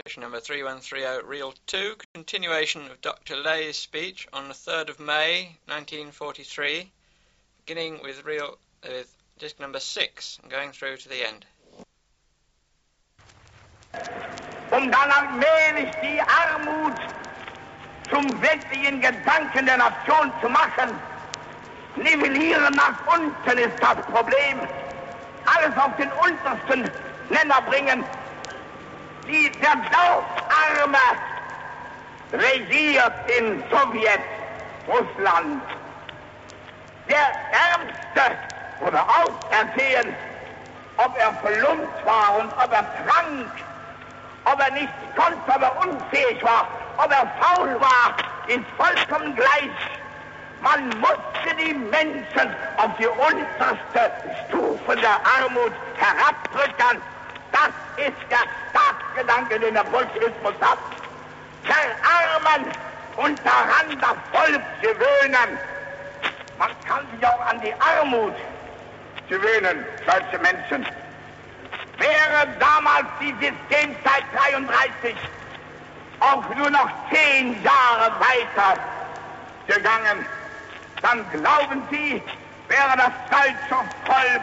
Section number 3130, Reel 2, continuation of Dr. Lay's speech on the 3rd of May, 1943, beginning with disc number 6 and going through to the end. Dann allmählich die Armut zum wirklichen Gedanken der Nation zu machen. Nivellieren nach unten ist das Problem. Alles auf den untersten Nenner bringen. Der Dorfarme regiert in Sowjetrussland. Der Ärmste wurde ausersehen, ob er verlumpt war und ob er trank, ob er nichts konnte, ob er unfähig war, ob er faul war, ist vollkommen gleich. Man musste die Menschen auf die unterste Stufe der Armut herabdrücken. Das ist der Staatsgedanke, den der Bolschewismus hat. Verarmen und daran das Volk gewöhnen. Man kann sich auch an die Armut gewöhnen, solche Menschen. Wäre damals die Systemzeit 33 auch nur noch 10 Jahre weiter gegangen, dann glauben Sie, wäre das deutsche Volk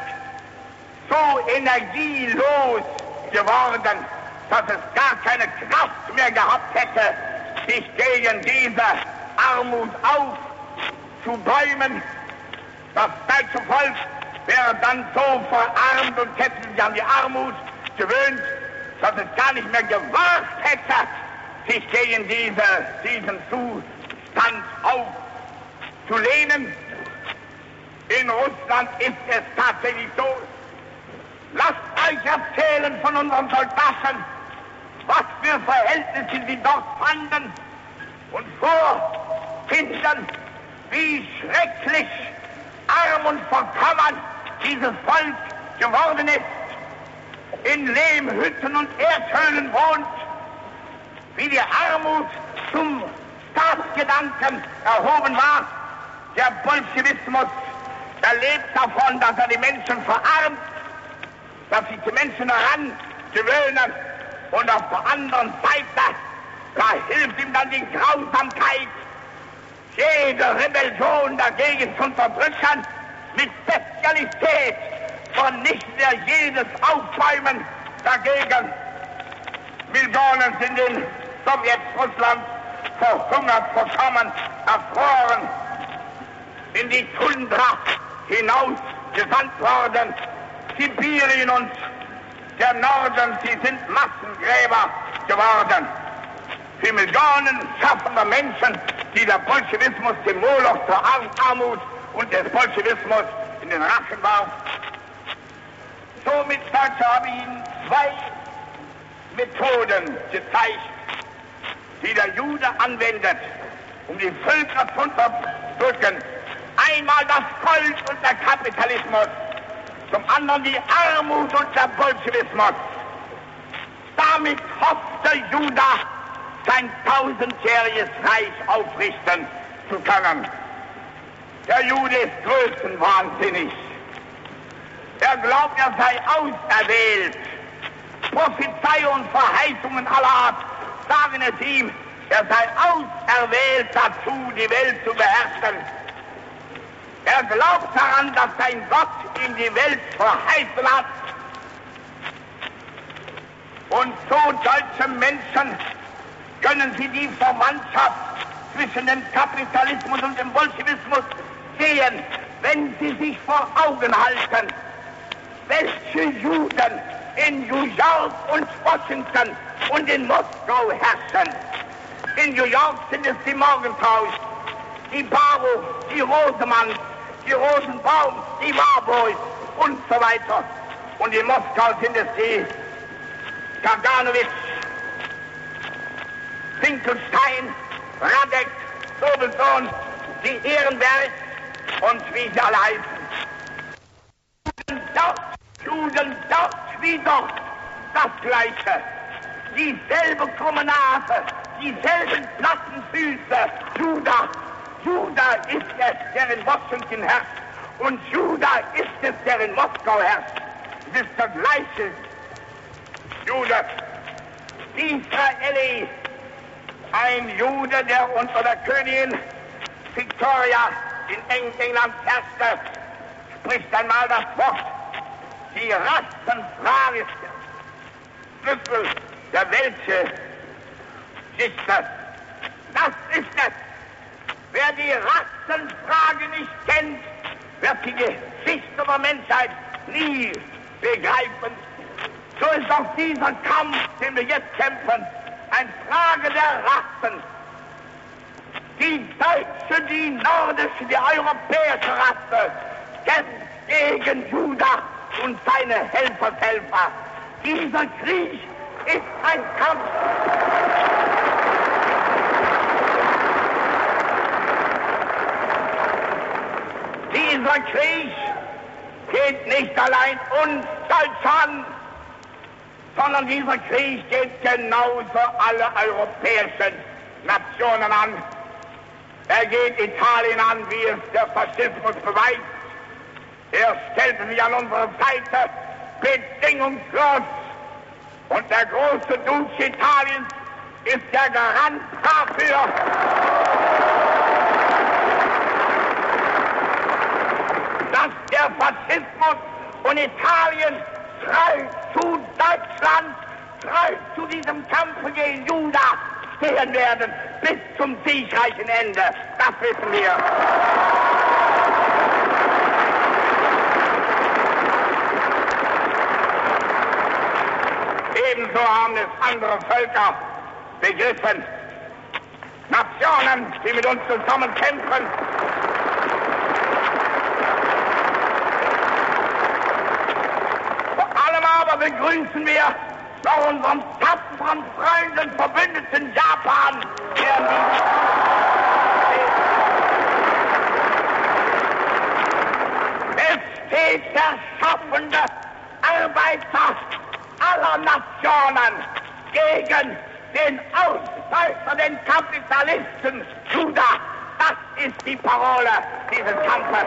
so energielos geworden, dass es gar keine Kraft mehr gehabt hätte, sich gegen diese Armut aufzubäumen. Das deutsche Volk wäre dann so verarmt und hätte sich an die Armut gewöhnt, dass es gar nicht mehr gewagt hätte, sich gegen diesen Zustand aufzulehnen. In Russland ist es tatsächlich so. Lasst euch erzählen von unseren Soldaten, was für Verhältnisse sie dort fanden und vorfinden, wie schrecklich arm und verkommen dieses Volk geworden ist, in Lehmhütten und Erdhöhlen wohnt, wie die Armut zum Staatsgedanken erhoben war. Der Bolschewismus erlebt davon, dass er die Menschen verarmt, dass sich die Menschen daran gewöhnen, und auf der anderen Seite, da hilft ihm dann die Grausamkeit, jede Rebellion dagegen zu unterdrücken, mit Bestialität vernichtet er jedes Aufbäumen dagegen. Millionen sind in Sowjetrussland verhungert, verkommen, erfroren, in die Tundra hinausgesandt worden. Sibirien und der Norden, sie sind Massengräber geworden. Für Millionen schaffender Menschen, die der Bolschewismus dem Moloch zur Armut und des Bolschewismus in den Rachen warf. Somit habe ich Ihnen 2 Methoden gezeigt, die der Jude anwendet, um die Völker zu unterdrücken. Einmal das Volk und der Kapitalismus, zum anderen die Armut und der Bolschewismus. Damit hoffte Juda, sein 1000-jähriges Reich aufrichten zu können. Der Jude ist größenwahnsinnig. Er glaubt, er sei auserwählt. Prophezeiungen und Verheißungen aller Art sagen es ihm, er sei auserwählt dazu, die Welt zu beherrschen. Er glaubt daran, dass sein Gott ihm die Welt verheißen hat. Und so solche Menschen können Sie die Verwandtschaft zwischen dem Kapitalismus und dem Bolschewismus sehen, wenn Sie sich vor Augen halten, welche Juden in New York und Washington und in Moskau herrschen. In New York sind es die Morgenthau, die Barrow, die Rosemann, die Rosenbaum, die Warburg und so weiter. Und in Moskau sind es die Kaganowitsch, Finkelstein, Radek, Sobelson, die Ehrenberg und wie sie alle heißen. Juden dort wie dort das Gleiche. Dieselbe krumme Nase, dieselben platten Füße. Juda ist es, der in Washington herrscht, und Juda ist es, der in Moskau herrscht. Es ist der gleiche Jude. Disraeli, ein Jude, der unter der Königin Victoria in England herrschte, spricht einmal das Wort: die Rassenfrage ist der Schlüssel der Weltgeschichte. Das ist es. Wer die Rassenfrage nicht kennt, wird die Geschichte der Menschheit nie begreifen. So ist auch dieser Kampf, den wir jetzt kämpfen, eine Frage der Rassen. Die deutsche, die nordische, die europäische Rasse kämpft gegen Juda und seine Helfershelfer. Dieser Krieg ist ein Kampf. Dieser Krieg geht nicht allein uns Deutschland, sondern dieser Krieg geht genauso alle europäischen Nationen an. Er geht Italien an, wie es der Faschismus beweist. Er stellte sich an unsere Seite bedingungslos. Und der große Duce Italiens ist der Garant dafür, dass der Faschismus und Italien treu zu Deutschland, treu zu diesem Kampf gegen Juda stehen werden, bis zum siegreichen Ende. Das wissen wir. Ebenso haben es andere Völker begriffen. Nationen, die mit uns zusammen kämpfen. Vor allem aber begrüßen wir noch unseren tapferen Freunden, Verbündeten Japan, es steht der schaffende Arbeiter aller Nationen gegen den Ausbeuter, den Kapitalisten Juda. Das ist die Parole dieses Kampfes.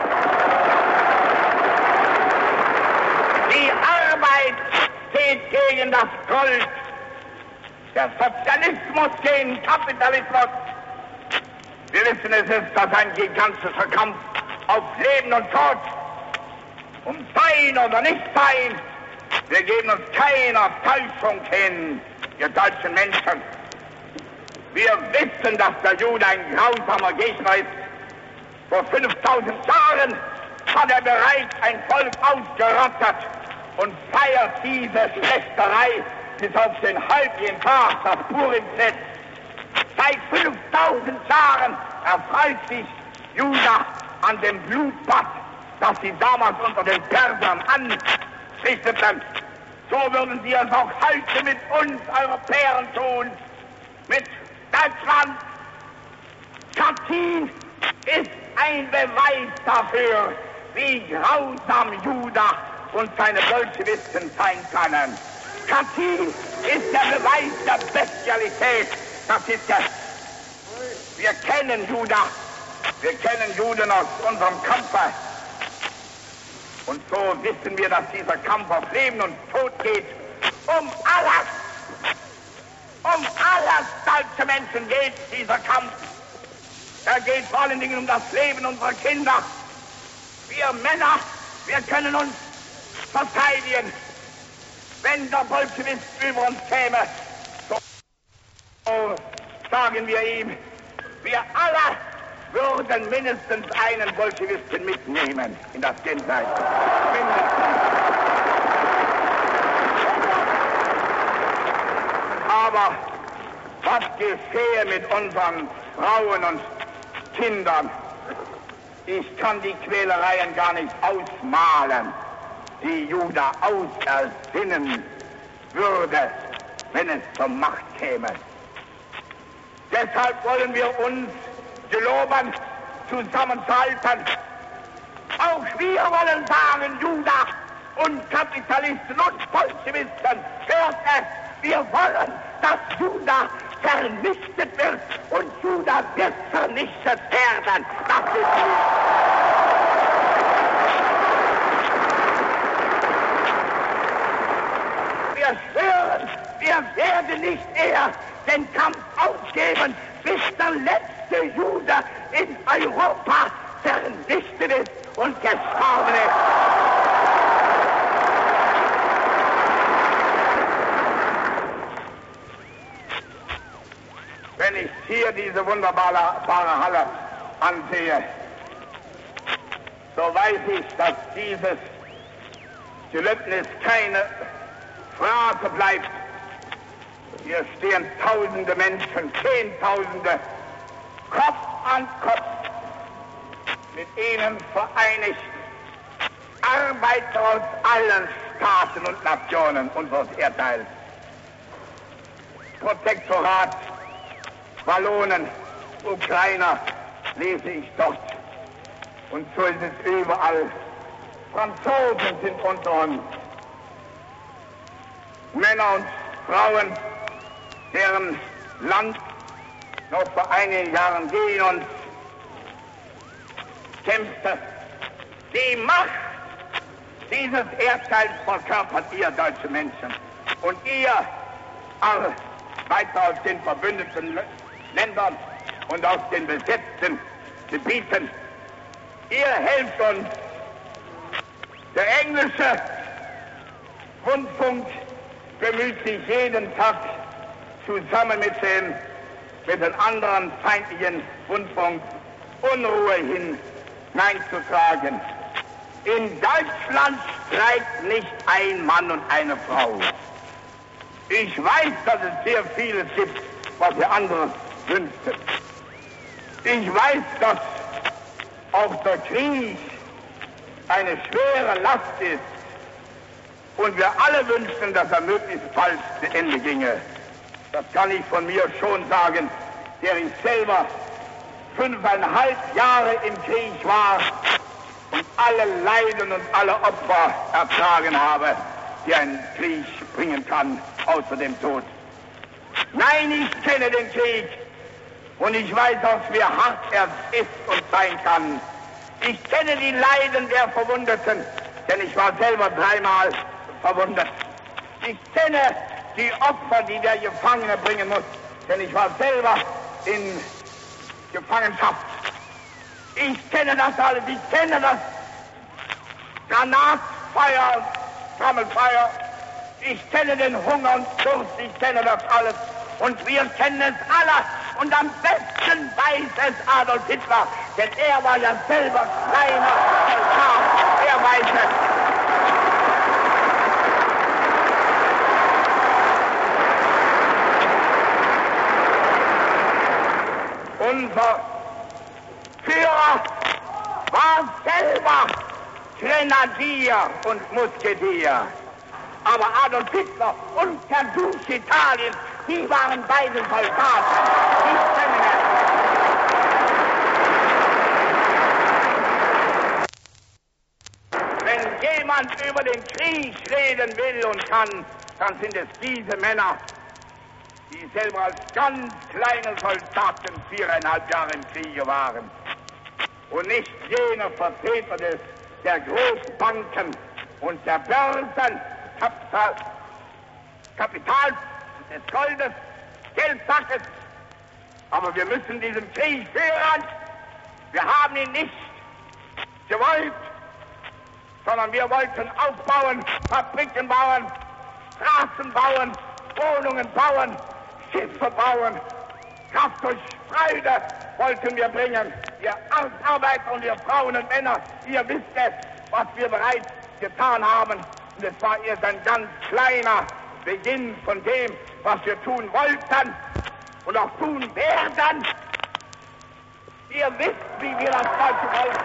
Die Arbeit steht gegen das Gold, der Sozialismus gegen Kapitalismus. Wir wissen, es ist das ein gigantischer Kampf auf Leben und Tod, um Sein oder Nicht-Sein. Wir geben uns keiner Täuschung hin, ihr deutschen Menschen. Wir wissen, dass der Jude ein grausamer Gegner ist. Vor 5000 Jahren hat er bereits ein Volk ausgerottet und feiert diese Schlächterei bis auf den heutigen Tag, das Purimfest. Seit 5000 Jahren erfreut sich Juda an dem Blutbad, das sie damals unter den Persern anrichteten. So würden sie es auch heute mit uns Europäern tun, mit Deutschland. Katyn ist ein Beweis dafür, wie grausam Juda und seine Bolschewisten sein können. Katyn ist der Beweis der Bestialität. Das ist es. Wir kennen Juda. Wir kennen Juden aus unserem Kampfe. Und so wissen wir, dass dieser Kampf auf Leben und Tod geht. Um alles. Um alles, deutsche Menschen, geht dieser Kampf. Er geht vor allen Dingen um das Leben unserer Kinder. Wir Männer, wir können uns verteidigen. Wenn der Bolschewist über uns käme, so sagen wir ihm, wir alle würden mindestens einen Bolschewisten mitnehmen in das Jenseits. Mindestens. Aber was geschehe mit unseren Frauen und Kindern? Ich kann die Quälereien gar nicht ausmalen, die Juda ausersinnen würde, wenn es zur Macht käme. Deshalb wollen wir uns geloben, zusammenzuhalten. Auch wir wollen sagen, Juda und Kapitalisten und Bolschewisten, hört es, wir wollen, dass Juda vernichtet wird und Juda wird vernichtet werden. Das ist wir schwören, wir werden nicht eher den Kampf aufgeben, bis der letzte Jude in Europa vernichtet ist und gestorben ist. Wenn ich hier diese wunderbare Halle ansehe, so weiß ich, dass dieses Gelöbnis keine Phrase bleibt. Hier stehen tausende Menschen, Zehntausende, Kopf an Kopf, mit ihnen vereinigt, Arbeiter aus allen Staaten und Nationen unseres Erdteils. Protektorat, Wallonen, Ukrainer lese ich dort. Und so ist es überall. Franzosen sind unter uns. Männer und Frauen, deren Land noch vor einigen Jahren gegen uns kämpfte. Die Macht dieses Erdteils verkörpert ihr, deutsche Menschen. Und ihr, weiter aus den verbündeten Ländern und aus den besetzten Gebieten, ihr helft uns. Der englische Rundfunk bemüht sich jeden Tag zusammen mit den anderen feindlichen Rundfunk Unruhe hineinzutragen. In Deutschland streikt nicht ein Mann und eine Frau. Ich weiß, dass es sehr vieles gibt, was ihr anderes wünscht. Ich weiß, dass auch der Krieg eine schwere Last ist und wir alle wünschen, dass er möglichst bald zu Ende ginge. Das kann ich von mir schon sagen, der ich selber 5,5 Jahre im Krieg war und alle Leiden und alle Opfer ertragen habe, die ein Krieg bringen kann, außer dem Tod. Nein, ich kenne den Krieg und ich weiß auch, wie hart er ist und sein kann. Ich kenne die Leiden der Verwundeten, denn ich war selber 3-mal verwundet. Ich kenne die Opfer, die der Gefangene bringen muss, denn ich war selber in Gefangenschaft. Ich kenne das alles, ich kenne das Granatfeuer und Trommelfeuer. Ich kenne den Hunger und Durst, ich kenne das alles. Und wir kennen es alle. Und am besten weiß es Adolf Hitler, denn er war ja selber kleiner Soldat. Er weiß es. Unser Führer war selber Grenadier und Musketier. Aber Adolf Hitler und der Duce Italiens, die waren beide Soldaten. Ich kenne es. Wenn jemand über den Krieg reden will und kann, dann sind es diese Männer, die selber als ganz kleine Soldaten 4,5 Jahre im Kriege waren. Und nicht jene Vertreter der Großbanken und der Börsen, Kapitals, des Goldes, Geldsackes. Aber wir müssen diesen Krieg führen. Wir haben ihn nicht gewollt, sondern wir wollten aufbauen, Fabriken bauen, Straßen bauen, Wohnungen bauen, Schiffe bauen. Kraft durch Freude wollten wir bringen. Ihr Arbeiter und ihr Frauen und Männer, ihr wisst es, was wir bereits getan haben. Und es war erst ein ganz kleiner Beginn von dem, was wir tun wollten und auch tun werden. Ihr wisst, wie wir das Deutsche Volk.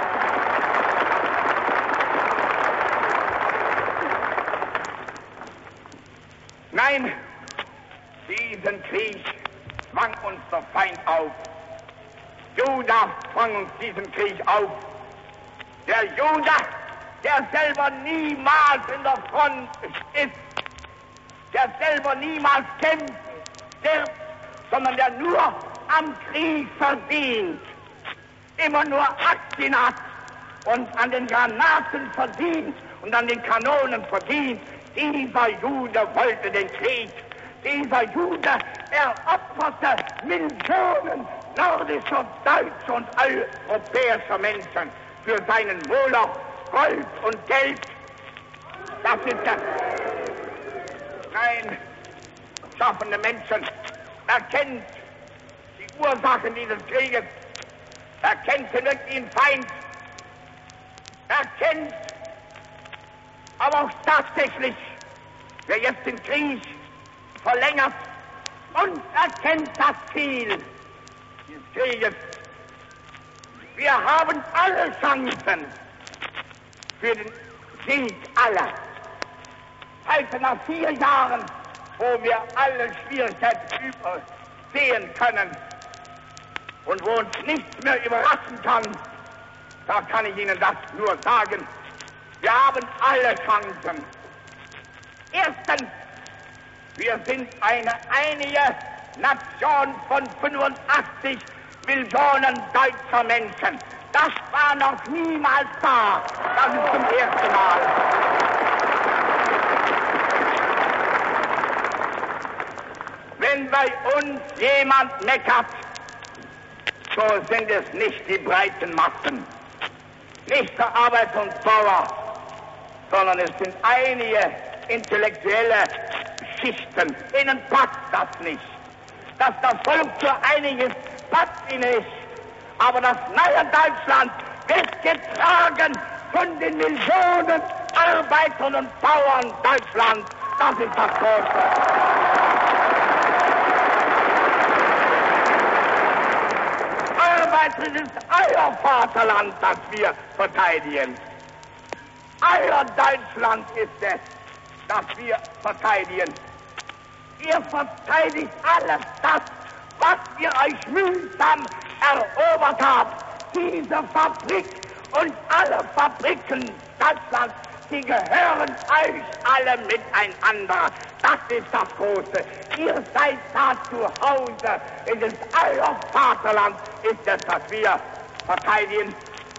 Nein, diesen Krieg zwang uns der Feind auf. Juda zwang uns diesen Krieg auf. Der Juda, der selber niemals in der Front ist, der selber niemals kämpft, stirbt, sondern der nur am Krieg verdient, immer nur Aktien hat und an den Granaten verdient und an den Kanonen verdient. Dieser Jude wollte den Krieg Dieser Jude opferte Millionen nordischer, deutscher und europäischer Menschen für seinen Moloch, Gold und Geld. Das ist das. Nein, schaffende Menschen erkennt die Ursachen dieses Krieges, erkennt den wirklichen Feind, erkennt aber auch tatsächlich, wer jetzt den Krieg verlängert und erkennt das Ziel des Krieges. Wir haben alle Chancen für den Sieg aller. Heute nach 4 Jahren, wo wir alle Schwierigkeiten übersehen können und wo uns nichts mehr überraschen kann, da kann ich Ihnen das nur sagen. Wir haben alle Chancen. Erstens, wir sind eine einige Nation von 85 Millionen deutscher Menschen. Das war noch niemals da. Das ist zum ersten Mal. Wenn bei uns jemand meckert, so sind es nicht die breiten Massen, nicht der Arbeiter und Bauer, sondern es sind einige intellektuelle Schichten. Ihnen passt das nicht. Dass das Volk für einiges passt ihnen nicht. Aber das neue Deutschland wird getragen von den Millionen Arbeitern und Bauern Deutschlands. Das ist das Große. Arbeiter, es ist euer Vaterland, das wir verteidigen. Euer Deutschland ist es, das wir verteidigen. Ihr verteidigt alles das, was ihr euch mühsam erobert habt. Diese Fabrik und alle Fabriken Deutschlands, die gehören euch alle miteinander. Das ist das Große. Ihr seid da zu Hause. Es ist euer Vaterland, ist es, das wir verteidigen.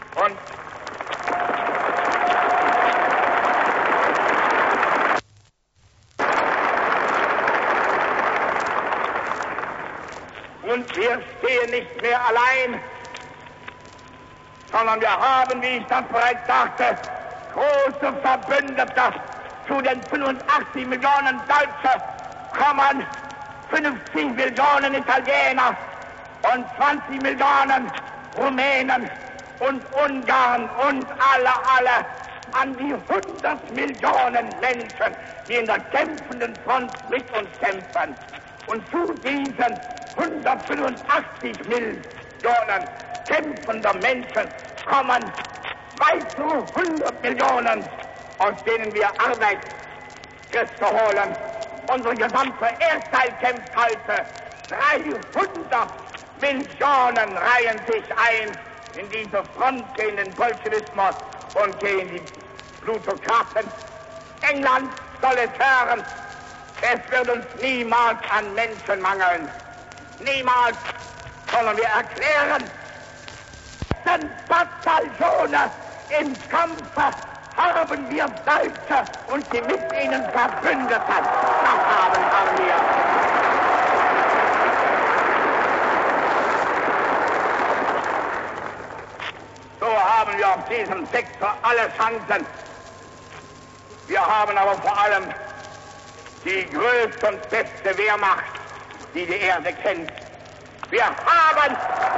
Und wir stehen nicht mehr allein, sondern wir haben, wie ich das bereits sagte, große Verbündete. Zu den 85 Millionen Deutschen kommen 50 Millionen Italiener und 20 Millionen Rumänen und Ungarn und alle an die 100 Millionen Menschen, die in der kämpfenden Front mit uns kämpfen. Und zu diesen 185 Millionen kämpfender Menschen kommen weitere 100 Millionen, aus denen wir Arbeitskräfte holen. Unsere gesamte Erdteil kämpft heute. 300 Millionen reihen sich ein in diese Front gegen den Bolschewismus und gegen die Plutokraten. England soll es hören, es wird uns niemals an Menschen mangeln. Niemals, sondern wir erklären, den Bataillone im Kampfe haben wir Deutsche und die mit ihnen Verbündeten. Das haben wir. So haben wir auf diesem Sektor alle Chancen. Wir haben aber vor allem die größte und beste Wehrmacht, die die Erde kennt. Wir haben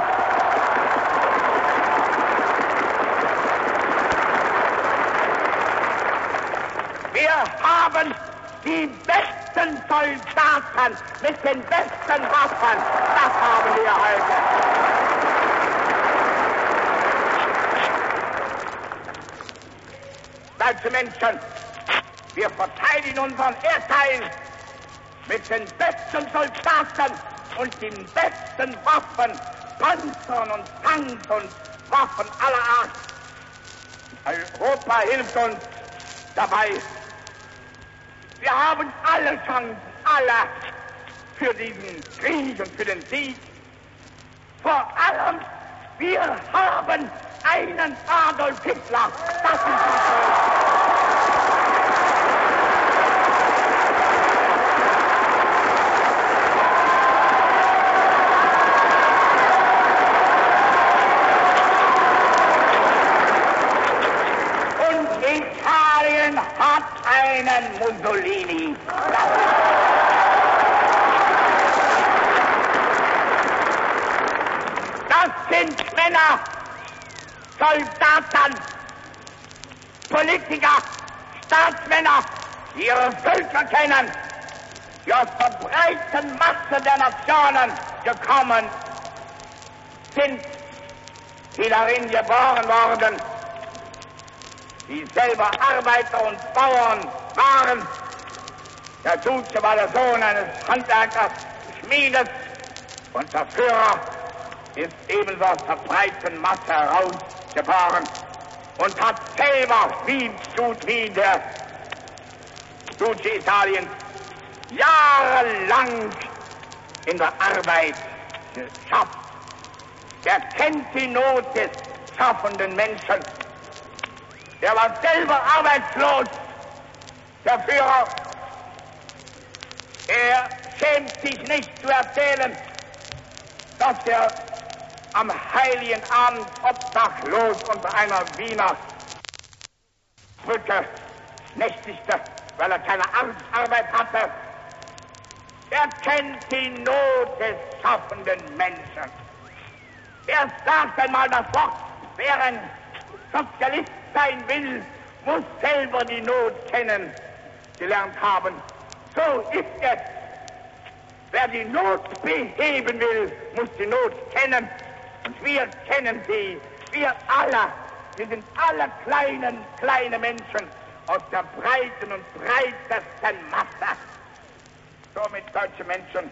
die besten Soldaten mit den besten Waffen. Das haben wir heute. Deutsche Menschen, wir verteidigen unseren Erdteil mit den besten Soldaten und den besten Waffen, Panzern und Tanks und Waffen aller Art. Europa hilft uns dabei. Wir haben alle Chancen, alle, für diesen Krieg und für den Sieg. Vor allem, wir haben einen Adolf Hitler. Das ist das. Mussolini. Das sind Männer, Soldaten, Politiker, Staatsmänner, die ihre Völker kennen, die aus der breiten Masse der Nationen gekommen sind, die darin geboren worden, die selber Arbeiter und Bauern waren. Der Duce war der Sohn eines Handwerkers, Schmiedes, und der Führer ist ebenso aus der breiten Masse herausgeboren und hat selber, wie der Duce Italiens, jahrelang in der Arbeit geschafft. Er kennt die Not des schaffenden Menschen. Er war selber arbeitslos, der Führer. Er schämt sich nicht zu erzählen, dass er am Heiligen Abend obdachlos unter einer Wiener Brücke nächtigte, weil er keine Arbeit hatte. Er kennt die Not des schaffenden Menschen. Er sagt einmal das Wort, wer ein Sozialist sein will, muss selber die Not kennen gelernt haben. So ist es. Wer die Not beheben will, muss die Not kennen. Und wir kennen sie. Wir alle. Wir sind alle kleine Menschen aus der breiten und breitesten Masse. Somit, deutsche Menschen,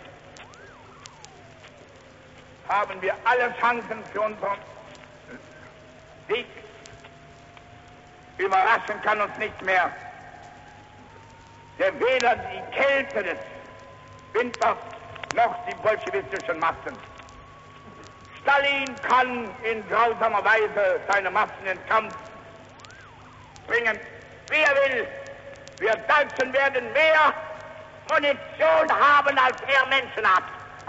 haben wir alle Chancen für unseren Sieg. Überraschen kann uns nicht mehr. Der weder die Kälte des Winters noch die bolschewistischen Massen. Stalin kann in grausamer Weise seine Massen in Kampf bringen. Wer will, wir Deutschen werden mehr Munition haben, als er Menschen hat.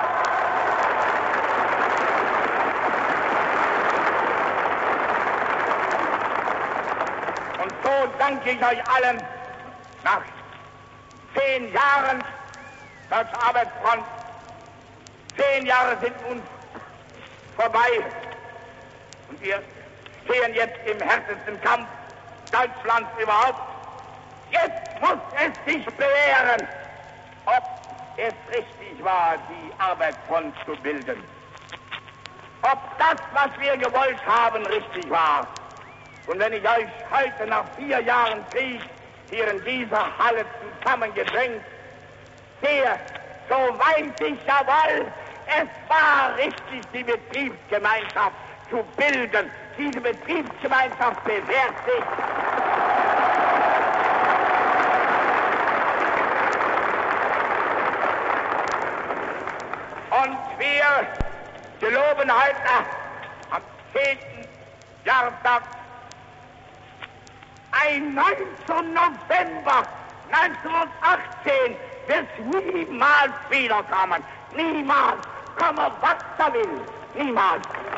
Und so danke ich euch allen nach 10 Jahren Deutsche Arbeitsfront. 10 Jahre sind uns vorbei und wir stehen jetzt im härtesten Kampf Deutschlands überhaupt. Jetzt muss es sich bewähren, ob es richtig war, die Arbeitsfront zu bilden. Ob das, was wir gewollt haben, richtig war. Und wenn ich euch heute nach 4 Jahren Krieg hier in dieser Halle zusammengedrängt sehe, so weiß ich jawohl, es war richtig, die Betriebsgemeinschaft zu bilden. Diese Betriebsgemeinschaft bewährt sich. Und wir geloben heute am 10. Jahrestag ein 19. November 1918 wird niemals wiederkommen. Niemals. Komme, was da will. Niemals.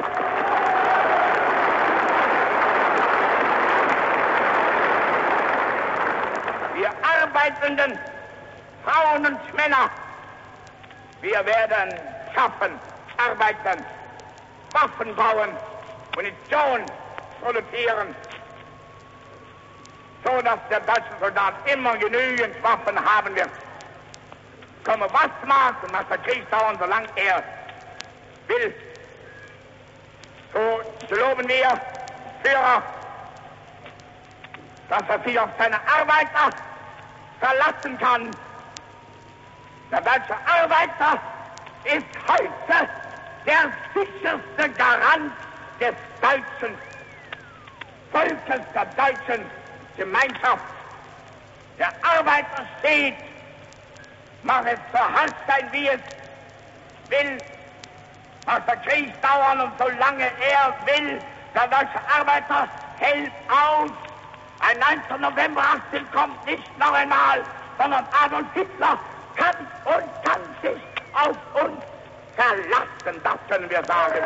Wir arbeitenden Frauen und Männer, wir werden schaffen, arbeiten, Waffen bauen, Munition produzieren, so dass der deutsche Soldat immer genügend Waffen haben wird. Komme was mag und was der Krieg dauern, solange er will. So geloben wir, Führer, dass er sich auf seine Arbeiter verlassen kann. Der deutsche Arbeiter ist heute der sicherste Garant des deutschen Volkes, der deutschen Gemeinschaft. Der Arbeiter steht, mag es so hart sein, wie es will, mag der Krieg dauern und solange er will, der deutsche Arbeiter hält aus. Ein 19. November 18 kommt nicht noch einmal, sondern Adolf Hitler kann sich auf uns verlassen, das können wir sagen.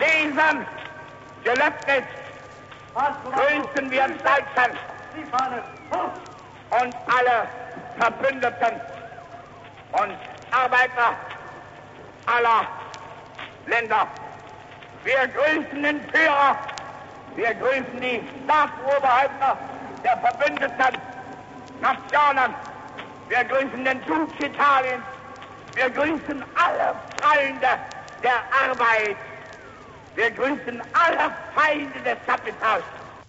diesem Gelöbnis grüßen wir Deutschland und alle Verbündeten und Arbeiter aller Länder. Wir grüßen den Führer, wir grüßen die Staatsoberhäupter der verbündeten Nationen, wir grüßen den Dukes Italiens, wir grüßen alle Freunde der Arbeit, wir grüßen alle Feinde des Kapitals.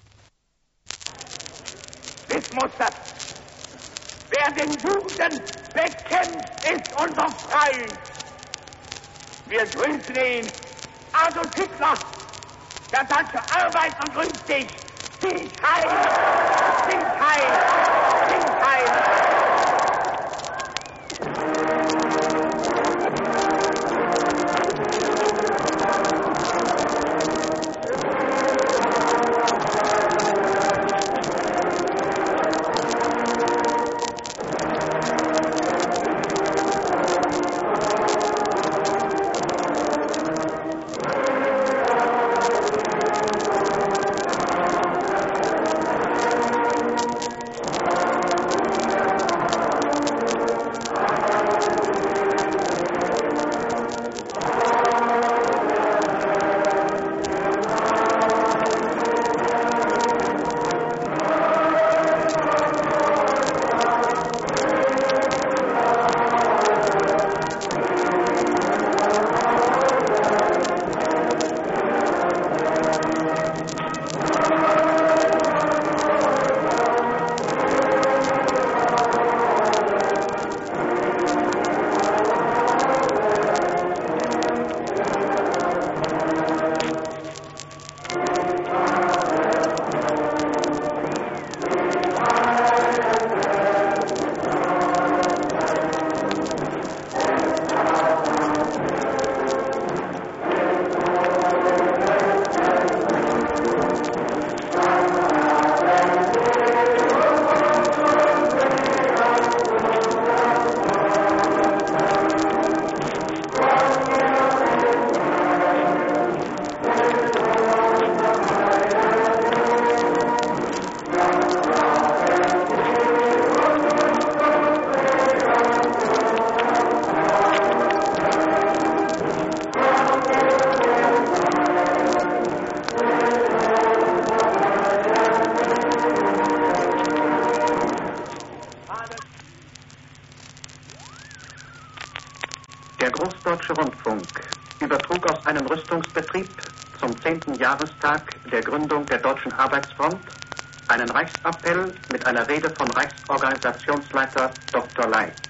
Wissmuster, wer den Juden bekämpft, ist unser Freund. Wir grüßen ihn. Adolf Hitler, der deutsche Arbeiter grüßt dich. Sieg heil! Sieg heil! Sieg heil! Der Großdeutsche Rundfunk übertrug aus einem Rüstungsbetrieb zum 10. Jahrestag der Gründung der Deutschen Arbeitsfront einen Reichsappell mit einer Rede von Reichsorganisationsleiter Dr. Ley.